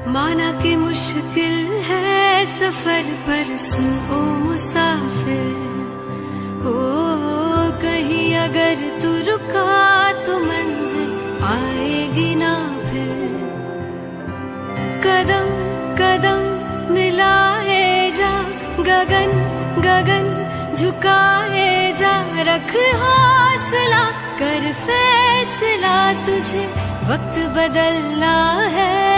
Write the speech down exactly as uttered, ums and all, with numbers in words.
माना कि मुश्किल है सफर पर सुन ओ मुसाफिर, ओ कहीं अगर तू रुका तो मंजिल आएगी ना फिर। कदम कदम मिलाए जा, गगन गगन झुकाए जा, रख हौसला कर फैसला, तुझे वक्त बदलना है।